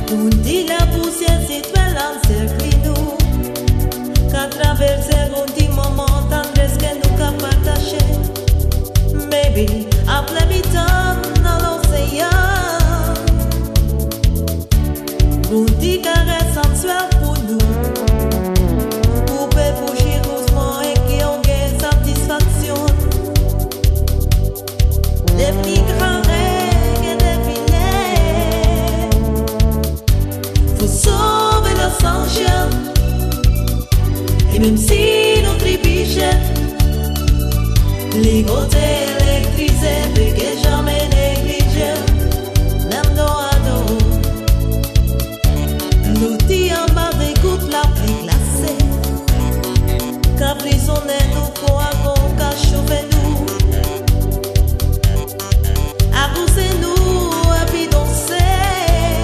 On dit la poussière citoyenne encercle nous. Qu'à traverser un petit moment tendresse que nous qu'à partager. Maybe après mi-temps dans l'océan. On dit caresse sensuelle pour nous. Poupée pour doucement et qui ont gain satisfaction. Les plus grands règles des filets. Faut sauver Los Angeles. Et même si nous trébuchons, les côtés électrisés, mais que jamais négligés, même dos à dos. L'outil en bas écoute la pluie glacée. Caprisonnez nous pour un bon cas chauffer nous. Accoussez-nous et puis danser.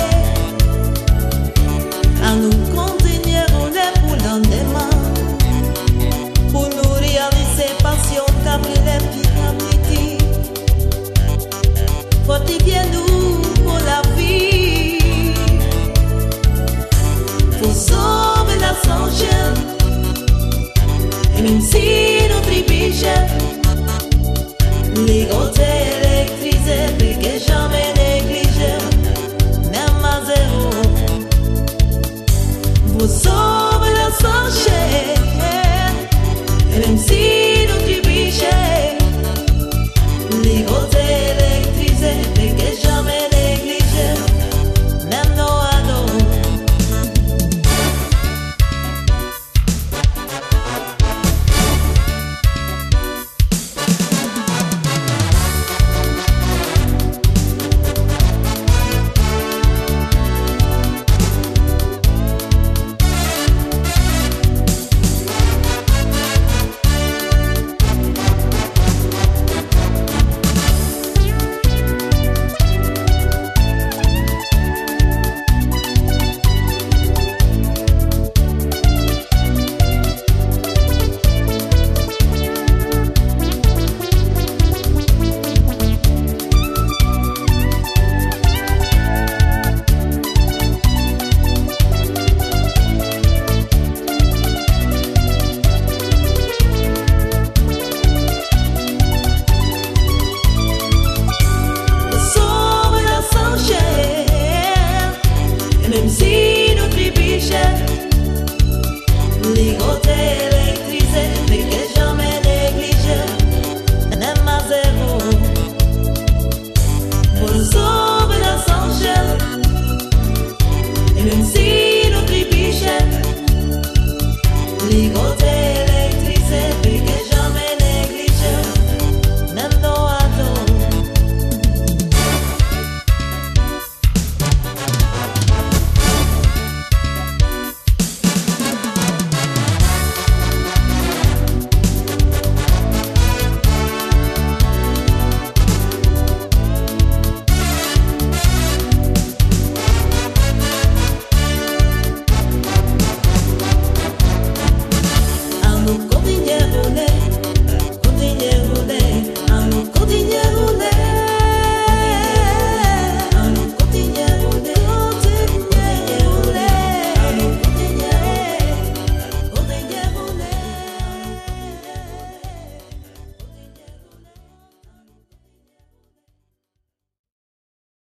À nous continuer à rouler pour l'endemain. Pour nous réaliser passion, capri les pieds, fortifiez-nous pour la vie. Faut sauver Los Angeles. Et même si nous trébuchons, les côtés électrisés, mais que jamais négligés, même à zéro. Faut sauver Los Angeles.